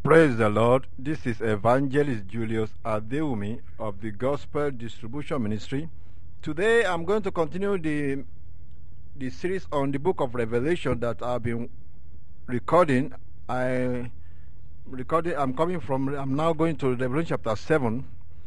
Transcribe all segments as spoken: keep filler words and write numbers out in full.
Praise the Lord. This is Evangelist Julius Adeumi of the Gospel Distribution Ministry. Today I'm going to continue the the series on the book of Revelation that I've been recording. I recorded I'm coming from I'm now going to Revelation chapter seven.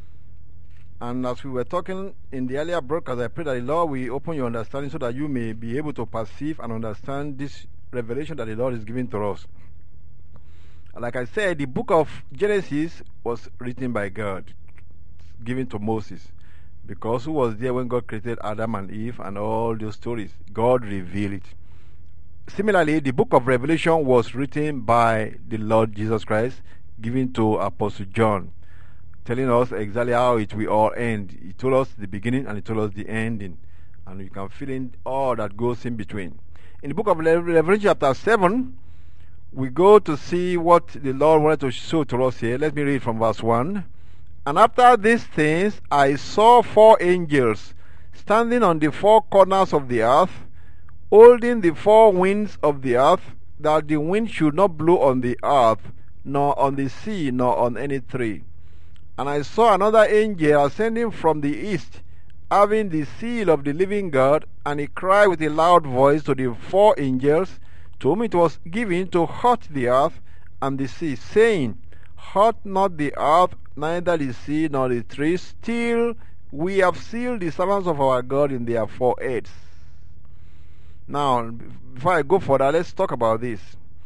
And as we were talking in the earlier broadcast, I pray that the Lord will open your understanding so that you may be able to perceive and understand this revelation that the Lord is giving to us. Like I said, the book of Genesis was written by God, given to Moses, because who was there when God created Adam and Eve and all those stories? God revealed it. Similarly, the book of Revelation was written by the Lord Jesus Christ, given to Apostle John, telling us exactly how it will all end. He told us the beginning and he told us the ending, and you can fill in all that goes in between. In the book of Revelation chapter seven, we go to see what the Lord wanted to show to us here. Let me read from verse one. And after these things I saw four angels standing on the four corners of the earth, holding the four winds of the earth, that the wind should not blow on the earth, nor on the sea, nor on any tree. And I saw another angel ascending from the east, having the seal of the living God, and he cried with a loud voice to the four angels, to whom it was given to hurt the earth and the sea, saying, Hurt not the earth, neither the sea nor the trees, till we have sealed the servants of our God in their foreheads. Now, before I go further, let's talk about this.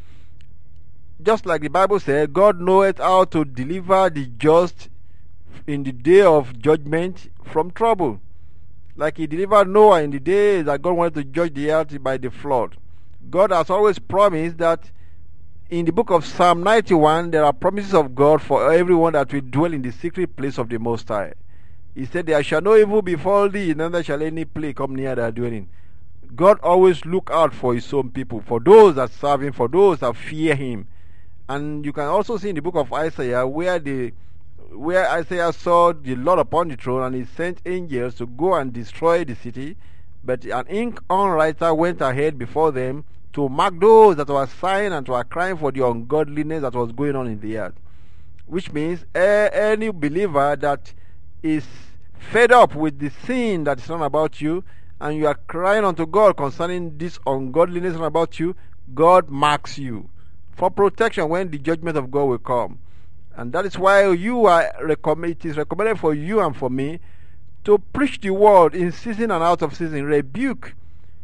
Just like the Bible said, God knoweth how to deliver the just in the day of judgment from trouble. Like he delivered Noah in the day that God wanted to judge the earth by the flood. God has always promised that in the book of Psalm ninety-one, there are promises of God for everyone that will dwell in the secret place of the Most High. He said, There shall no evil befall thee, neither shall any plague come near thy dwelling. God always look out for his own people, for those that serve him, for those that fear him. And you can also see in the book of Isaiah where the where Isaiah saw the Lord upon the throne, and he sent angels to go and destroy the city. But an ink-on writer went ahead before them to mark those that were sighing and were crying for the ungodliness that was going on in the earth. Which means uh, any believer that is fed up with the sin that is not about you, and you are crying unto God concerning this ungodliness not about you, God marks you for protection when the judgment of God will come. And that is why you are recommended, it is recommended for you and for me to preach the word in season and out of season, rebuke,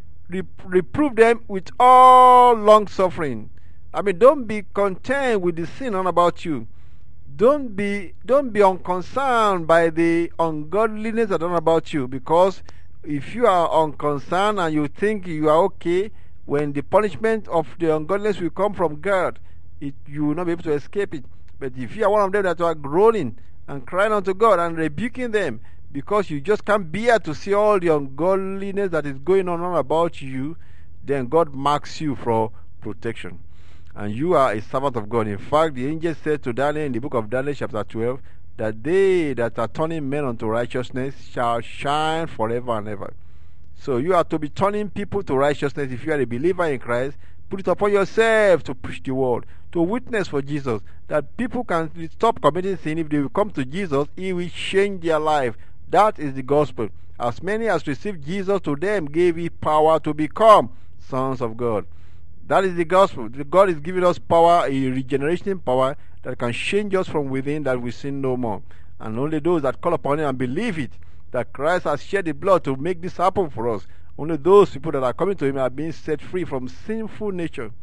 reprove them with all long suffering. I mean, don't be content with the sin on about you. Don't be don't be unconcerned by the ungodliness that on about you, because if you are unconcerned and you think you are okay, when the punishment of the ungodliness will come from God, it, you will not be able to escape it. But if you are one of them that are groaning and crying unto God and rebuking them, because you just can't bear to see all the ungodliness that is going on about you, then God marks you for protection. And you are a servant of God. In fact, the angel said to Daniel in the book of Daniel chapter twelve, that they that are turning men unto righteousness shall shine forever and ever. So you are to be turning people to righteousness. If you are a believer in Christ, put it upon yourself to preach the word, to witness for Jesus, that people can stop committing sin. If they will come to Jesus, he will change their life. That is the gospel. As many as received Jesus, to them gave he power to become sons of God. That is the gospel. God is giving us power, a regeneration power that can change us from within, that we sin no more. And only those that call upon him and believe it, that Christ has shed the blood to make this happen for us, only those people that are coming to him are being set free from sinful nature.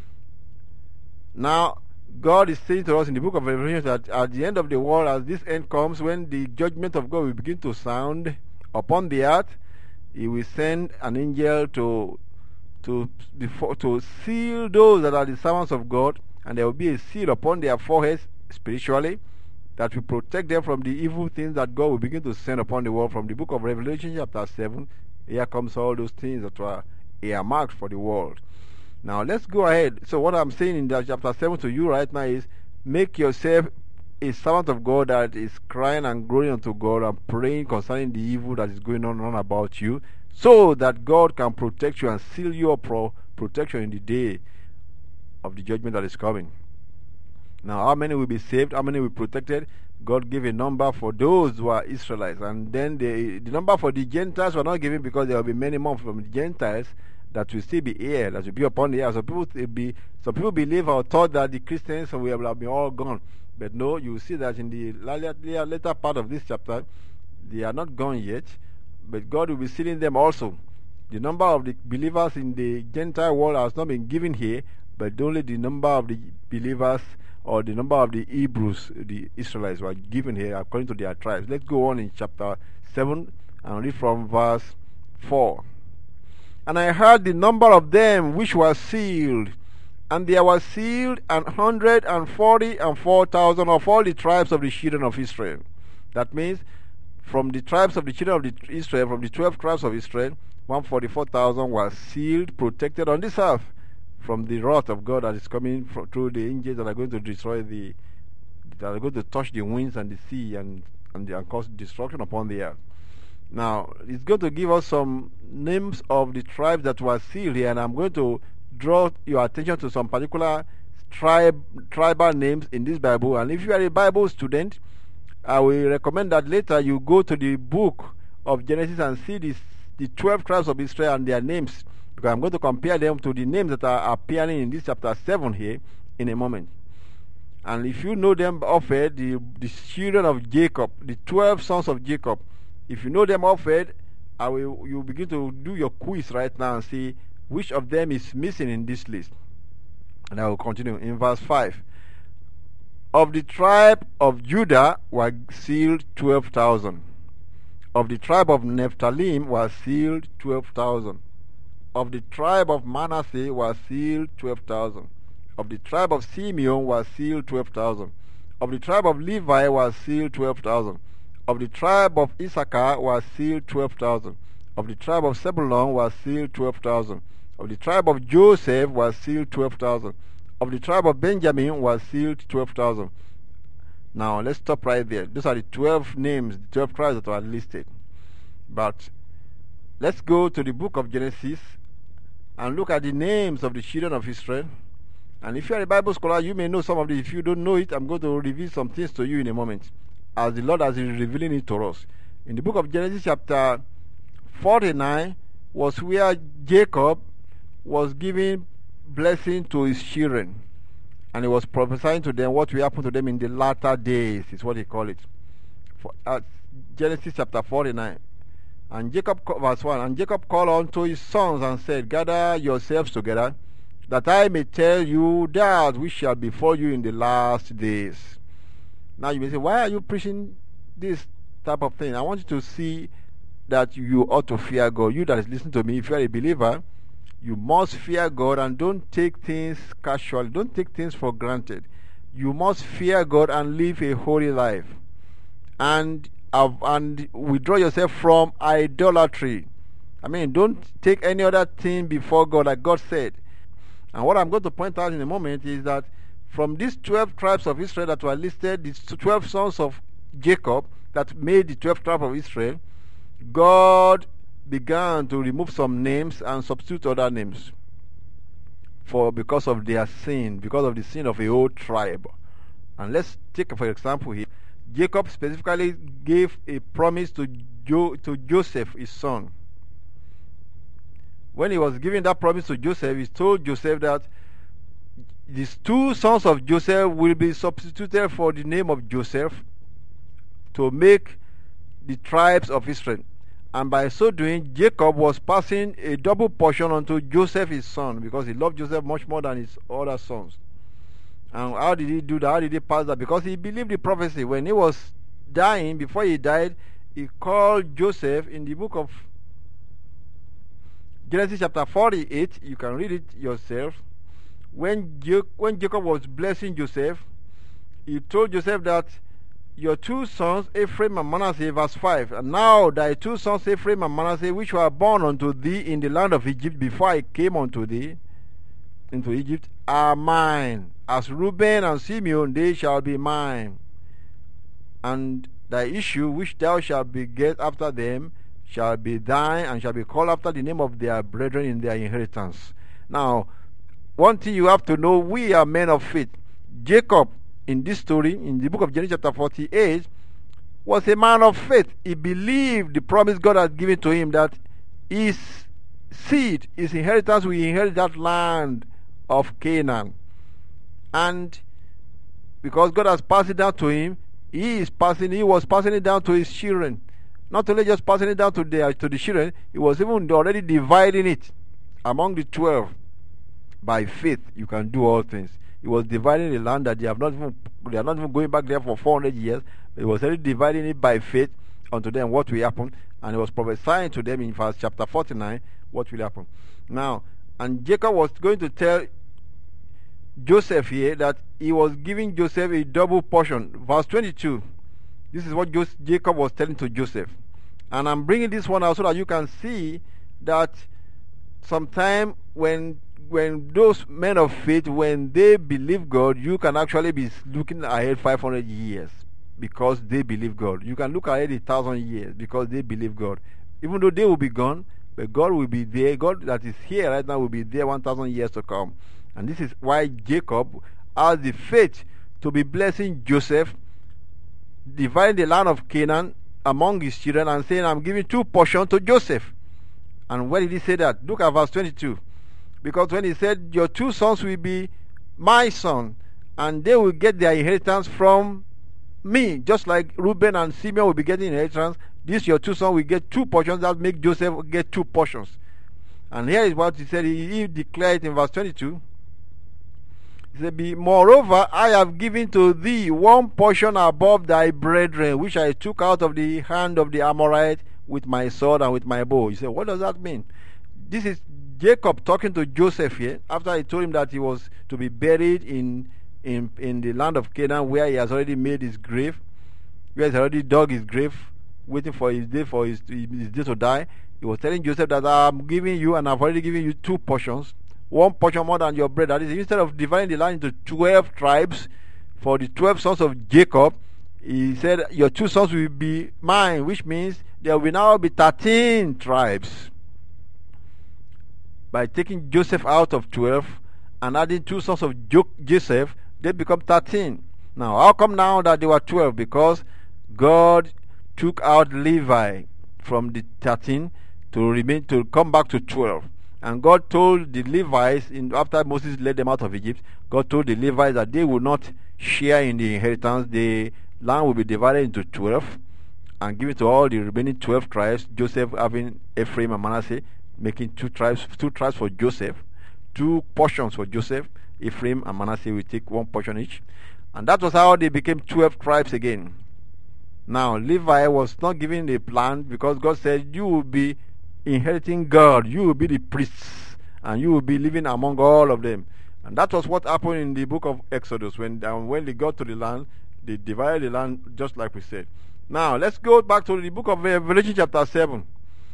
Now, God is saying to us in the book of Revelation that at the end of the world, as this end comes, when the judgment of God will begin to sound upon the earth, he will send an angel to to before to seal those that are the servants of God, and there will be a seal upon their foreheads spiritually that will protect them from the evil things that God will begin to send upon the world. From the book of Revelation chapter seven, here comes all those things that were earmarked for the world. Now let's go ahead. So what I'm saying in that chapter seven to you right now is, make yourself a servant of God that is crying and groaning unto God and praying concerning the evil that is going on, on about you, so that God can protect you and seal your pro protection in the day of the judgment that is coming. Now, how many will be saved? How many will be protected? God gave a number for those who are Israelites. And then the, the number for the Gentiles were not given because there will be many more from the Gentiles that will still be here, that will be upon the earth. Some people, be, some people believe or thought that the Christians will have been all gone. But no, you see that in the later, later part of this chapter, they are not gone yet, but God will be sealing them also. The number of the believers in the Gentile world has not been given here, but only the number of the believers or the number of the Hebrews, the Israelites, were given here according to their tribes. Let's go on in chapter seven and read from verse four. And I heard the number of them which were sealed, and there were sealed an hundred and forty and four thousand of all the tribes of the children of Israel. That means from the tribes of the children of the Israel, from the twelve tribes of Israel, one hundred forty-four thousand were sealed, protected on this earth from the wrath of God that is coming from, through the angels that are going to destroy the, that are going to touch the winds and the sea and, and, and cause destruction upon the earth. Now, it's going to give us some names of the tribes that were sealed here, and I'm going to draw your attention to some particular tribe, tribal names in this Bible. And if you are a Bible student, I will recommend that later you go to the book of Genesis and see this, the twelve tribes of Israel and their names, because I'm going to compare them to the names that are appearing in this chapter seven here in a moment. And if you know them offered, the, the children of Jacob, the twelve sons of Jacob, if you know them offered, I will, you begin to do your quiz right now and see which of them is missing in this list. And I will continue in verse five. Of the tribe of Judah were sealed twelve thousand. Of the tribe of Naphtali were sealed twelve thousand. Of the tribe of Manasseh were sealed twelve thousand. Of the tribe of Simeon were sealed twelve thousand. Of the tribe of Levi were sealed twelve thousand. Of the tribe of Issachar were sealed twelve thousand. Of the tribe of Zebulun were sealed twelve thousand. Of the tribe of Joseph were sealed twelve thousand. Of the tribe of Benjamin were sealed twelve thousand. Now let's stop right there. Those are the twelve names, the twelve tribes that are listed. But let's go to the book of Genesis and look at the names of the children of Israel. And if you are a Bible scholar, you may know some of this. If you don't know it, I'm going to reveal some things to you in a moment, as the Lord has been revealing it to us. In the book of Genesis chapter forty-nine was where Jacob was giving blessing to his children, and he was prophesying to them what will happen to them in the latter days, is what he called it. For, uh, Genesis chapter forty-nine. And Jacob, verse one, and Jacob called unto his sons and said, gather yourselves together, that I may tell you that which shall befall you in the last days. Now you may say, why are you preaching this type of thing? I want you to see that you ought to fear God. You that is listening to me, if you are a believer, you must fear God and don't take things casually. Don't take things for granted. You must fear God and live a holy life. And uh, and withdraw yourself from idolatry. I mean, don't take any other thing before God, like God said. And what I'm going to point out in a moment is that from these twelve tribes of Israel that were listed, these twelve sons of Jacob that made the twelve tribes of Israel, God began to remove some names and substitute other names for because of their sin, because of the sin of a whole tribe. And let's take, for example, here, Jacob specifically gave a promise to jo- to Joseph, his son. When he was giving that promise to Joseph, he told Joseph that these two sons of Joseph will be substituted for the name of Joseph to make the tribes of Israel. And by so doing, Jacob was passing a double portion onto Joseph, his son, because he loved Joseph much more than his other sons. And how did he do that? How did he pass that? Because he believed the prophecy. When he was dying, before he died, he called Joseph in the book of Genesis chapter forty-eight. You can read it yourself. When, Je- when Jacob was blessing Joseph, he told Joseph that your two sons, Ephraim and Manasseh, verse five, and now thy two sons, Ephraim and Manasseh, which were born unto thee in the land of Egypt before I came unto thee into Egypt, are mine. As Reuben and Simeon, they shall be mine. And thy issue, which thou shalt beget after them, shall be thine, and shall be called after the name of their brethren in their inheritance. Now, one thing you have to know, we are men of faith. Jacob in this story, in the book of Genesis chapter forty-eight, was a man of faith. He believed the promise God had given to him, that his seed, his inheritance, will inherit that land of Canaan. And because God has passed it down to him, he is passing, he was passing it down to his children. Not only just passing it down to the, to the children, he was even already dividing it among the twelve. By faith, you can do all things. He was dividing the land that they have not even, they are not even going back there for four hundred years. He was already dividing it by faith unto them what will happen, and he was prophesying to them in verse chapter forty-nine what will happen. Now, and Jacob was going to tell Joseph here that he was giving Joseph a double portion. Verse twenty-two. This is what Jacob was telling to Joseph. And I'm bringing this one out so that you can see that sometime when when those men of faith, when they believe God, you can actually be looking ahead five hundred years because they believe God. You can look ahead a thousand years because they believe God. Even though they will be gone, but God will be there. God that is here right now will be there one thousand years to come. And this is why Jacob has the faith to be blessing Joseph, dividing the land of Canaan among his children, and saying, I'm giving two portions to Joseph. And where did he say that? Look at verse twenty-two. Because when he said, your two sons will be my son, and they will get their inheritance from me, just like Reuben and Simeon will be getting inheritance, these your two sons will get two portions. That make Joseph get two portions. And here is what he said. He, he declared in verse twenty-two. He said, moreover, I have given to thee one portion above thy brethren, which I took out of the hand of the Amorite with my sword and with my bow. You say, what does that mean? This is Jacob talking to Joseph here, after he told him that he was to be buried in in in the land of Canaan, where he has already made his grave, where he's already dug his grave, waiting for his day for his, his day to die. He was telling Joseph that I'm giving you, and I've already given you two portions, one portion more than your bread. That is, instead of dividing the land into twelve tribes for the twelve sons of Jacob, he said your two sons will be mine, which means there will now be thirteen tribes. By taking Joseph out of twelve and adding two sons of jo- Joseph, they become thirteen. Now, how come now that they were twelve? Because God took out Levi from the thirteen to remain to come back to twelve. And God told the Levites, in, after Moses led them out of Egypt, God told the Levites that they will not share in the inheritance. The land will be divided into twelve and given to all the remaining twelve tribes, Joseph having Ephraim and Manasseh, making two tribes, two tribes for Joseph, two portions for Joseph. Ephraim and Manasseh will take one portion each. And that was how they became twelve tribes again. Now, Levi was not given a plan because God said, you will be inheriting God, you will be the priests, and you will be living among all of them. And that was what happened in the book of Exodus. When, um, when they got to the land, they divided the land just like we said. Now, let's go back to the book of Revelation chapter seven.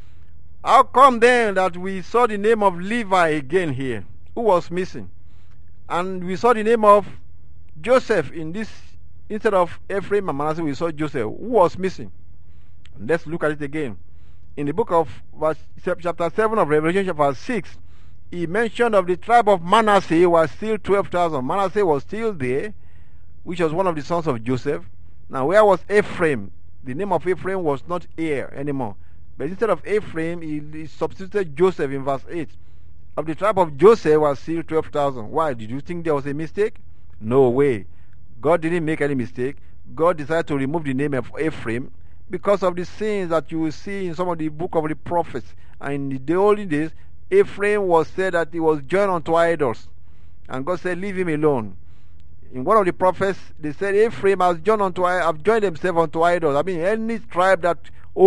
How come then that we saw the name of Levi again here, who was missing? And we saw the name of Joseph in this, instead of Ephraim and Manasseh, we saw Joseph, who was missing. And let's look at it again. In the book of verse, chapter seven of Revelation chapter six, he mentioned of the tribe of Manasseh was still twelve thousand. Manasseh was still there, which was one of the sons of Joseph. Now, where was Ephraim? The name of Ephraim was not here anymore. But instead of Ephraim, he, he substituted Joseph in verse eight. Of the tribe of Joseph was still twelve thousand. Why? Did you think there was a mistake? No way. God didn't make any mistake. God decided to remove the name of Ephraim because of the sins that you will see in some of the book of the prophets. And in the olden days, Ephraim was said that he was joined unto idols. And God said, leave him alone. In one of the prophets, they said, Ephraim has joined, unto, have joined himself unto idols. I mean, any tribe that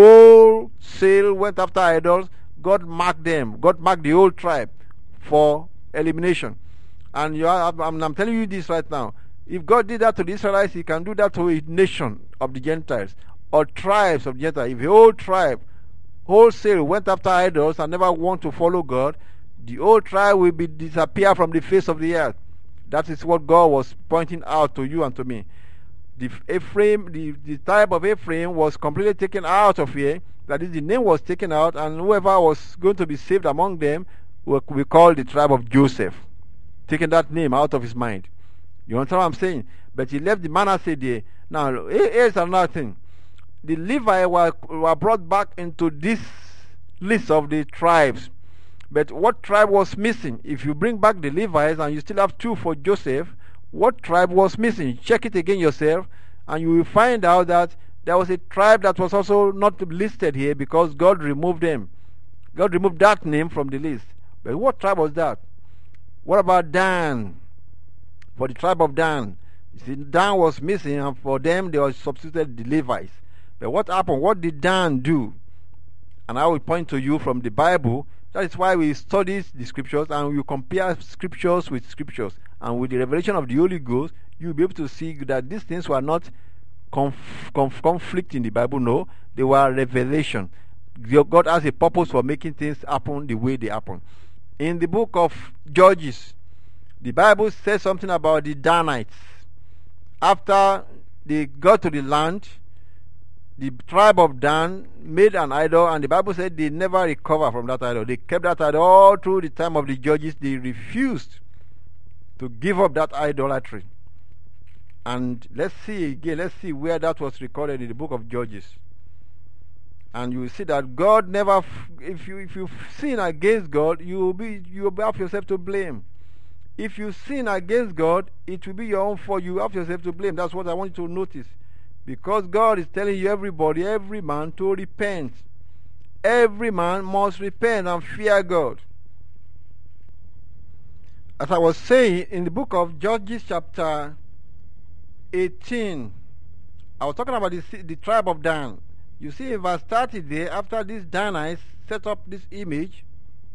wholesale went after idols, God marked them. God marked the whole tribe for elimination. And you are, I'm, I'm telling you this right now. If God did that to the Israelites, He can do that to a nation of the Gentiles or tribes of the Gentiles. If a whole tribe wholesale went after idols and never want to follow God, the whole tribe will be disappear from the face of the earth. That is what God was pointing out to you and to me. The Ephraim, the, the tribe of Ephraim was completely taken out of here. That is, the name was taken out, and whoever was going to be saved among them will we call the tribe of Joseph, taking that name out of his mind. You understand what I'm saying? but he left the Manasseh there. Now, here's another thing. The Levites were, were brought back into this list of the tribes. But what tribe was missing? If you bring back the Levites and you still have two for Joseph, what tribe was missing? Check it again yourself, and you will find out that there was a tribe that was also not listed here because God removed them. God removed that name from the list. But what tribe was that? What about Dan? For the tribe of Dan, you see, Dan was missing, and for them they were substituted the Levites. But what happened? What did Dan do? And I will point to you from the Bible. That is why we study the scriptures and we compare scriptures with scriptures. And with the revelation of the Holy Ghost, you'll be able to see that these things were not conf- conf- conflict in the Bible. No, they were revelation. God has a purpose for making things happen the way they happen. In the book of Judges, the Bible says something about the Danites. After they got to the land, the tribe of Dan made an idol, and the Bible said they never recovered from that idol. They kept that idol all through the time of the Judges. They refused to give up that idolatry. And let's see again, let's see where that was recorded in the book of Judges. And you will see that God never, if you if you sin against God, you will be you will have yourself to blame. If you sin against God, it will be your own fault. You have yourself to blame. That's what I want you to notice. Because God is telling you, everybody, every man, to repent. Every man must repent and fear God. As I was saying, in the book of Judges chapter eighteen, I was talking about the, the tribe of Dan. You see in verse thirty there, after these Danites set up this image,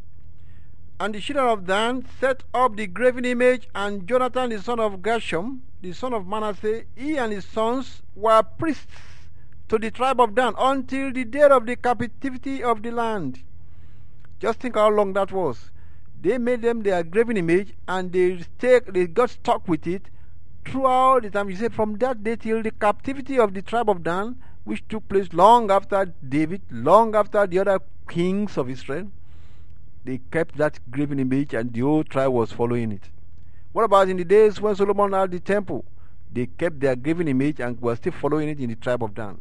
and the children of Dan set up the graven image, and Jonathan the son of Gershom, the son of Manasseh, he and his sons were priests to the tribe of Dan until the day of the captivity of the land. Just think how long that was. They made them their graven image, and they stay, they got stuck with it throughout the time. You say from that day till the captivity of the tribe of Dan, which took place long after David, long after the other kings of Israel. They kept that graven image, and the whole tribe was following it. What about in the days when Solomon had the temple? They kept their graven image and were still following it in the tribe of Dan.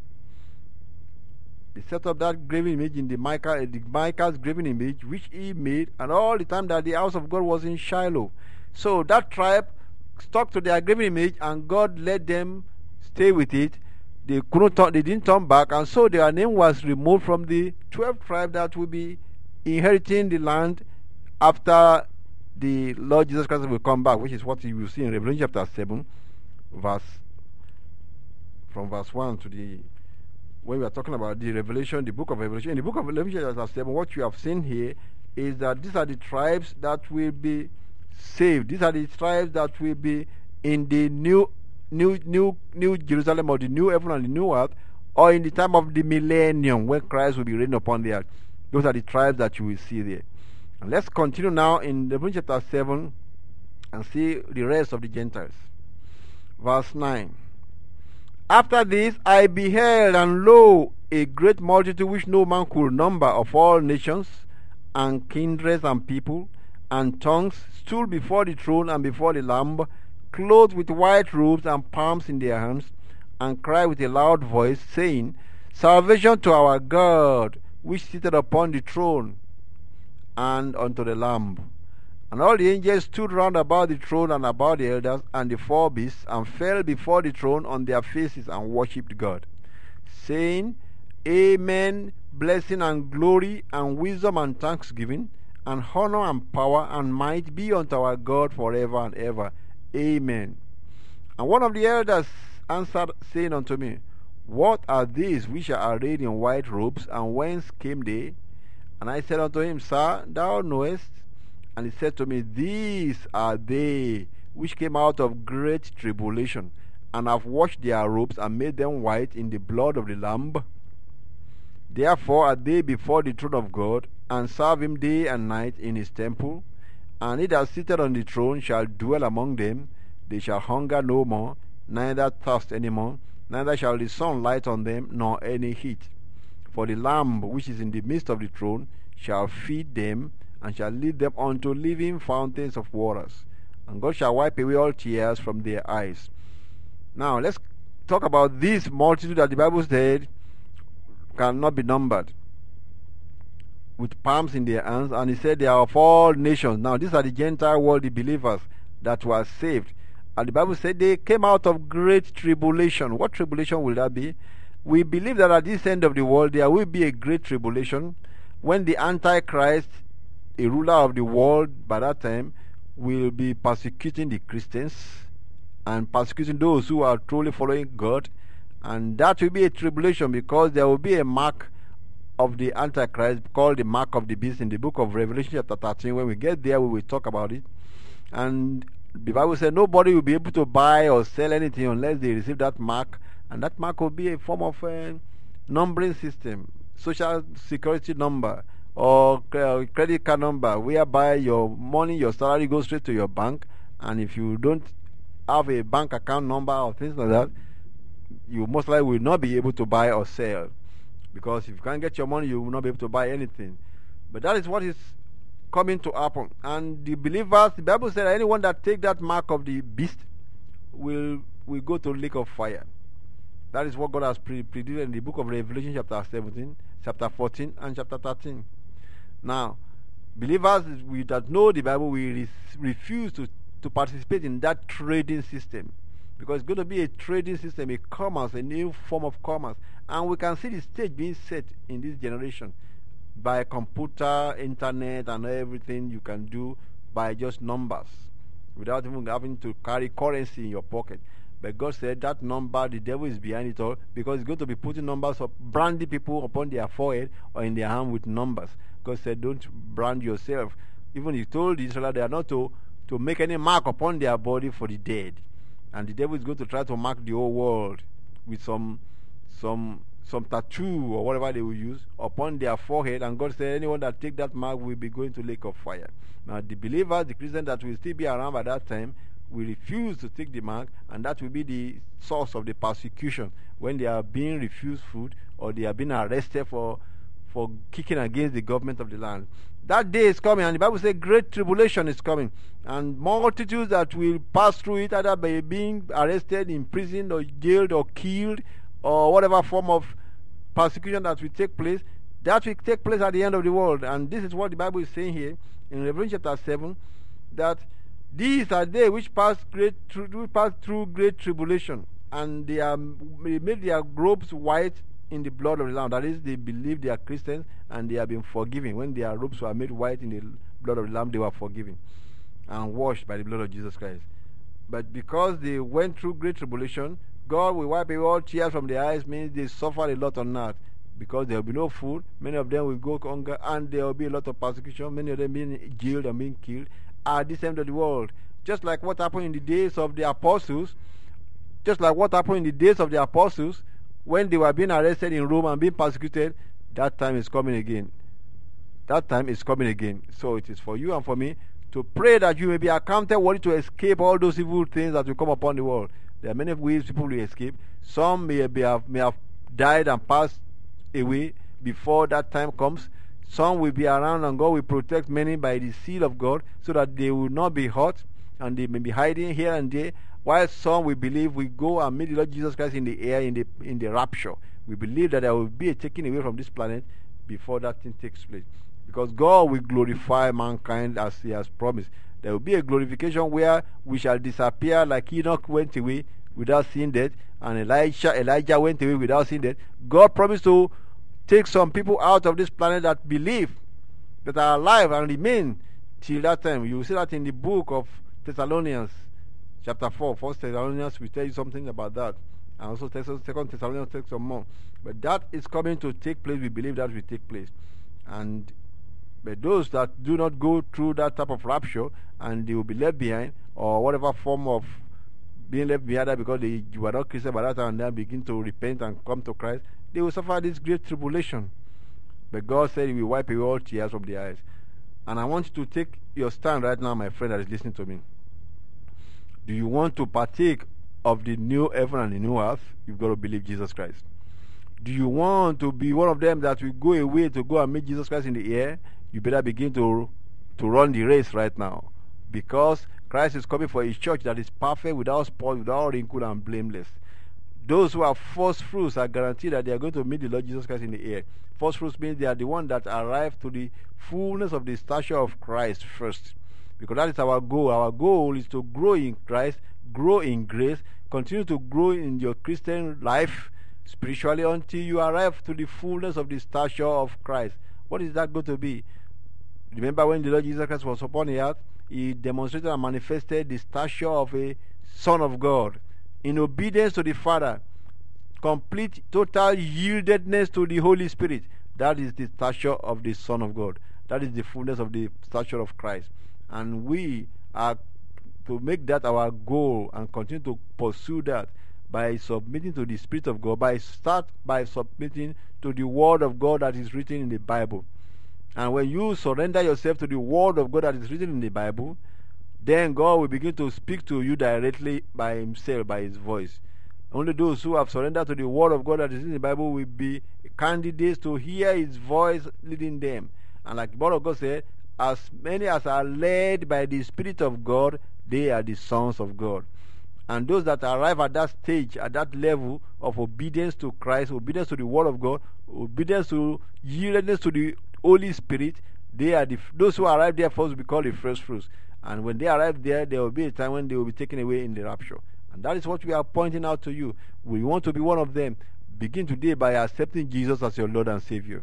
They set up that graven image in the Micah, the Micah's graven image, which he made, and all the time that the house of God was in Shiloh. So that tribe stuck to their graven image, and God let them stay with it. They couldn't turn, they didn't turn back, and so their name was removed from the twelve tribes that will be inheriting the land after the Lord Jesus Christ will come back, which is what you will see in Revelation chapter seven, verse from verse one to the when we are talking about the Revelation, the book of Revelation. In the book of Revelation chapter seven, what you have seen here is that these are the tribes that will be saved. These are the tribes that will be in the new new new new Jerusalem, or the new heaven and the new earth, or in the time of the millennium when Christ will be reigning upon the earth. Those are the tribes that you will see there. And let's continue now in Revelation chapter seven and see the rest of the Gentiles. Verse nine. After this I beheld, and lo, a great multitude which no man could number, of all nations and kindreds and people and tongues, stood before the throne and before the Lamb, clothed with white robes and palms in their hands, and cried with a loud voice, saying, Salvation to our God, which sitteth upon the throne, and unto the Lamb. And all the angels stood round about the throne and about the elders and the four beasts, and fell before the throne on their faces, and worshipped God, saying, Amen, blessing and glory and wisdom and thanksgiving and honor and power and might be unto our God forever and ever. Amen. And one of the elders answered, saying unto me, What are these which are arrayed in white robes, and whence came they? And I said unto him, Sir, thou knowest. And he said to me, These are they which came out of great tribulation, and have washed their robes, and made them white in the blood of the Lamb. Therefore are they before the throne of God, and serve him day and night in his temple. And he that sitteth on the throne shall dwell among them. They shall hunger no more, neither thirst any more, neither shall the sun light on them, nor any heat. For the Lamb which is in the midst of the throne shall feed them, and shall lead them unto living fountains of waters. And God shall wipe away all tears from their eyes. Now let's talk about this multitude that the Bible said cannot be numbered, with palms in their hands, and he said they are of all nations. Now these are the Gentile world, the believers that were saved. And the Bible said they came out of great tribulation. What tribulation will that be? We believe that at this end of the world there will be a great tribulation when the Antichrist, a ruler of the world by that time, will be persecuting the Christians and persecuting those who are truly following God. And that will be a tribulation because there will be a mark of the Antichrist called the mark of the beast in the book of Revelation chapter thirteen. When we get there, we will talk about it. And the Bible said nobody will be able to buy or sell anything unless they receive that mark, and that mark will be a form of a numbering system, social security number, or credit card number, whereby your money, your salary goes straight to your bank, and if you don't have a bank account number or things like that, you most likely will not be able to buy or sell, because if you can't get your money, you will not be able to buy anything. But that is what is coming to happen. And the believers, the Bible said anyone that take that mark of the beast will will go to the lake of fire. That is what God has pre- predicted in the book of Revelation chapter seventeen, chapter fourteen, and chapter thirteen. Now, believers we that know the Bible, we re- refuse to, to participate in that trading system, because it's going to be a trading system, a commerce, a new form of commerce. And we can see the stage being set in this generation by computer, internet, and everything you can do by just numbers, without even having to carry currency in your pocket. But God said that number, the devil is behind it all, because he's going to be putting numbers of branding people upon their forehead or in their hand with numbers. God said, don't brand yourself. Even he told the Israelites they are not to, to make any mark upon their body for the dead. And the devil is going to try to mark the whole world with some some some tattoo or whatever they will use upon their forehead. And God said anyone that take that mark will be going to lake of fire. Now the believers, the Christians that will still be around by that time, will refuse to take the mark, and that will be the source of the persecution when they are being refused food or they are being arrested for for kicking against the government of the land. That day is coming, and the Bible says great tribulation is coming, and multitudes that will pass through it, either by being arrested, imprisoned, or jailed, or killed, or whatever form of persecution that will take place. That will take place at the end of the world. And this is what the Bible is saying here in Revelation chapter seven, that these are they which pass great which pass through great tribulation, and they are they made their robes white in the blood of the Lamb. That is, they believe they are Christians and they have been forgiven. When their robes were made white in the blood of the Lamb, they were forgiven and washed by the blood of Jesus Christ. But because they went through great tribulation, God will wipe away all tears from their eyes, means they suffered a lot on earth, because there will be no food. Many of them will go hunger, and there will be a lot of persecution. Many of them being jailed and being killed at this end of the world. Just like what happened in the days of the apostles, just like what happened in the days of the apostles, when they were being arrested in Rome and being persecuted, that time is coming again. That time is coming again. So it is for you and for me to pray that you may be accounted worthy to escape all those evil things that will come upon the world. There are many ways people will escape. Some may, be have, may have died and passed away before that time comes. Some will be around, and God will protect many by the seal of God, so that they will not be hurt and they may be hiding here and there. While some we believe we go and meet the Lord Jesus Christ in the air, in the in the rapture. We believe that there will be a taking away from this planet before that thing takes place, because God will glorify mankind as He has promised. There will be a glorification where we shall disappear, like Enoch went away without seeing death, and Elijah Elijah went away without seeing death. God promised to take some people out of this planet that believe, that are alive and remain till that time. You will see that in the book of Thessalonians chapter four. First Thessalonians will tell you something about that, and also Second Thessalonians takes some more. But that is coming to take place. We believe that will take place. And but those that do not go through that type of rapture, and they will be left behind, or whatever form of being left behind because they were not Christian by that time, and then begin to repent and come to Christ, they will suffer this great tribulation. But God said He will wipe away all tears from their eyes. And I want you to take your stand right now, my friend that is listening to me. Do you want to partake of the new heaven and the new earth? You've got to believe Jesus Christ. Do you want to be one of them that will go away to go and meet Jesus Christ in the air? You better begin to to run the race right now, because Christ is coming for his church that is perfect, without spot, without wrinkle, and blameless. Those who are first fruits are guaranteed that they are going to meet the Lord Jesus Christ in the air. First fruits means they are the one that arrive to the fullness of the stature of Christ first. Because that is our goal. Our goal is to grow in Christ, grow in grace, continue to grow in your Christian life spiritually until you arrive to the fullness of the stature of Christ. What is that going to be? Remember when the Lord Jesus Christ was upon the earth, he demonstrated and manifested the stature of a Son of God in obedience to the Father, complete total yieldedness to the Holy Spirit. That is the stature of the Son of God. That is the fullness of the stature of Christ. And we are to make that our goal and continue to pursue that by submitting to the Spirit of God, by start by submitting to the Word of God that is written in the Bible. And when you surrender yourself to the Word of God that is written in the Bible, then God will begin to speak to you directly by himself, by his voice. Only those who have surrendered to the Word of God that is in the Bible will be candidates to hear his voice leading them. And like the Word of God said, as many as are led by the Spirit of God, they are the sons of God. And those that arrive at that stage, at that level of obedience to Christ, obedience to the Word of God, obedience to yieldedness to the Holy Spirit, they are the those who arrive there first will be called the first fruits. And when they arrive there, there will be a time when they will be taken away in the rapture. And that is what we are pointing out to you. We want to be one of them. Begin today by accepting Jesus as your Lord and Savior,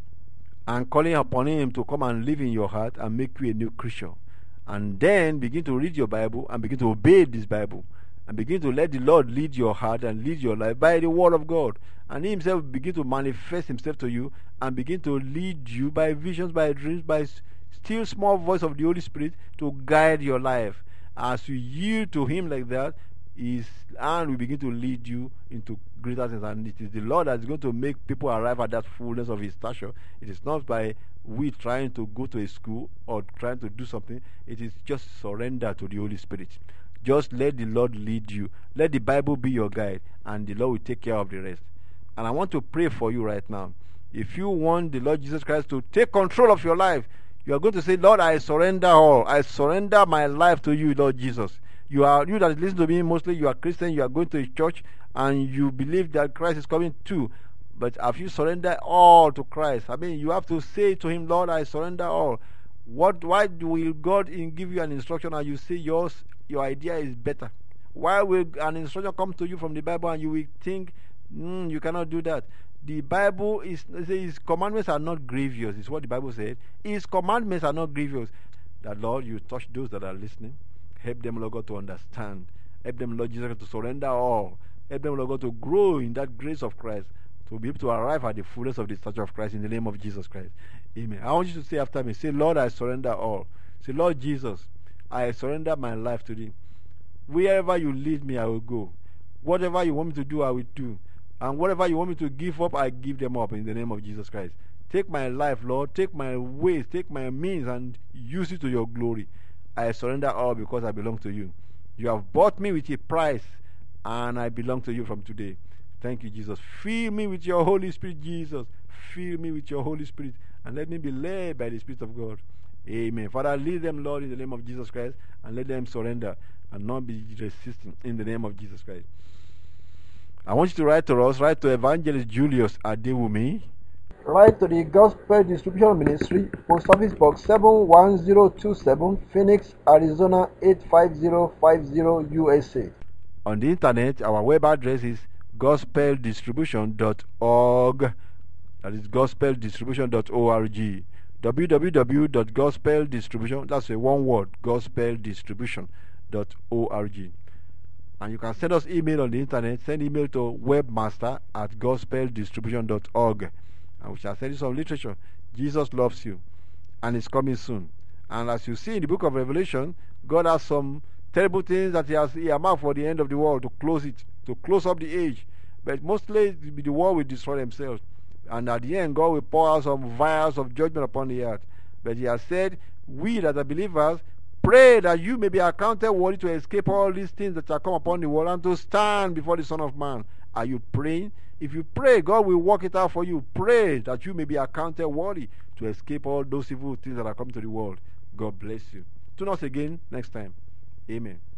and calling upon him to come and live in your heart and make you a new creature. And then begin to read your Bible and begin to obey this Bible. And begin to let the Lord lead your heart and lead your life by the Word of God. And he himself will begin to manifest himself to you and begin to lead you by visions, by dreams, by still small voice of the Holy Spirit to guide your life. As you yield to him like that, his hand will begin to lead you into greater things. And it is the Lord that is going to make people arrive at that fullness of his stature. It is not by we trying to go to a school or trying to do something. It is just surrender to the Holy Spirit. Just let the Lord lead you. Let the Bible be your guide, and the Lord will take care of the rest. And I want to pray for you right now. If you want the Lord Jesus Christ to take control of your life, you are going to say, Lord, I surrender all. I surrender my life to you, Lord Jesus. You are you that listen to me, mostly you are Christian, you are going to a church, and you believe that Christ is coming too. But have you surrendered all to Christ? I mean, you have to say to him, Lord, I surrender all. What? Why will God in give you an instruction and you say yours, your idea is better? Why will an instruction come to you from the Bible and you will think, mm, you cannot do that? The Bible is, his commandments are not grievous, is what the Bible said. His commandments are not grievous. That, Lord, you touch those that are listening. Help them, Lord God, to understand. Help them, Lord Jesus, to surrender all. Help them, Lord God, to grow in that grace of Christ, to be able to arrive at the fullness of the stature of Christ in the name of Jesus Christ. Amen. I want you to say after me, say, Lord, I surrender all. Say, Lord Jesus, I surrender my life to thee. Wherever you lead me, I will go. Whatever you want me to do, I will do. And whatever you want me to give up, I give them up in the name of Jesus Christ. Take my life, Lord. Take my ways, take my means, and use it to your glory. I surrender all because I belong to you. You have bought me with a price, and I belong to you from today. Thank you, Jesus. Fill me with your Holy Spirit, Jesus. Fill me with your Holy Spirit, and let me be led by the Spirit of God. Amen. Father, lead them, Lord, in the name of Jesus Christ, and let them surrender and not be resistant in the name of Jesus Christ. I want you to write to us. Write to Evangelist Julius Adewumi. Write to the Gospel Distribution Ministry, Post Office Box seven one zero two seven, Phoenix, Arizona eight five zero five zero, U S A. On the internet, our web address is gospel distribution dot org. That is gospel distribution dot org. w w w dot gospel distribution, that's a one word, gospel distribution dot org. And you can send us email on the internet. Send email to webmaster at gospel distribution dot org. And we shall send you some literature. Jesus loves you, and is coming soon. And as you see in the book of Revelation, God has some terrible things that he has earmarked for the end of the world, to close it, to close up the age. But mostly the world will destroy themselves. And at the end, God will pour out some vials of judgment upon the earth. But he has said, we that are believers, pray that you may be accounted worthy to escape all these things that shall come upon the world and to stand before the Son of Man. Are you praying? If you pray, God will work it out for you. Pray that you may be accounted worthy to escape all those evil things that are coming to the world. God bless you. Tune us again next time. Amen.